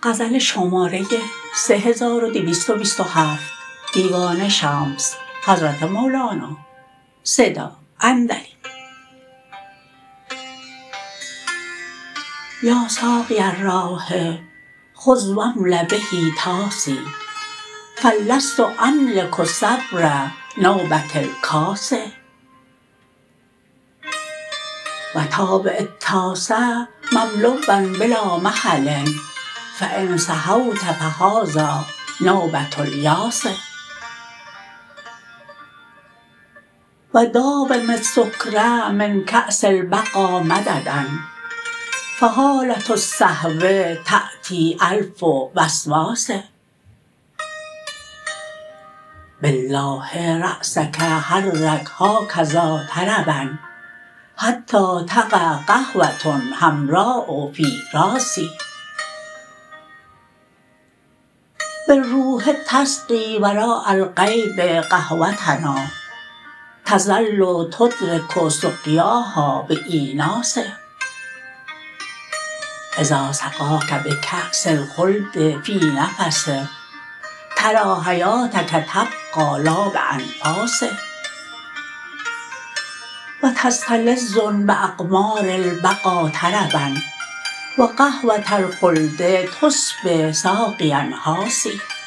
یا ساقی الراح خذ و املا به طاسی فلست املک صبر نوبه الکاس و تابع الطاس مملوا بلا محل فان سهوت فهذا نوبه الیاس و داوم السکر من کاس البقا مددا فحاله الصهو تاتی الف وسواس بالله راسک حرک هکذا طربا حتی تقع قهوه حمراء فی راسی بالروح تسقی وراء الغیب قهوتنا تظل تدرک سقیاها بایناس اذا سقاک بکاس الخلد فی نفسه تری حیاتک تبقی لا بانفاس و تستلذ باقمار البقا طربا و قهوه الخلد تصبح ساقیا حاسی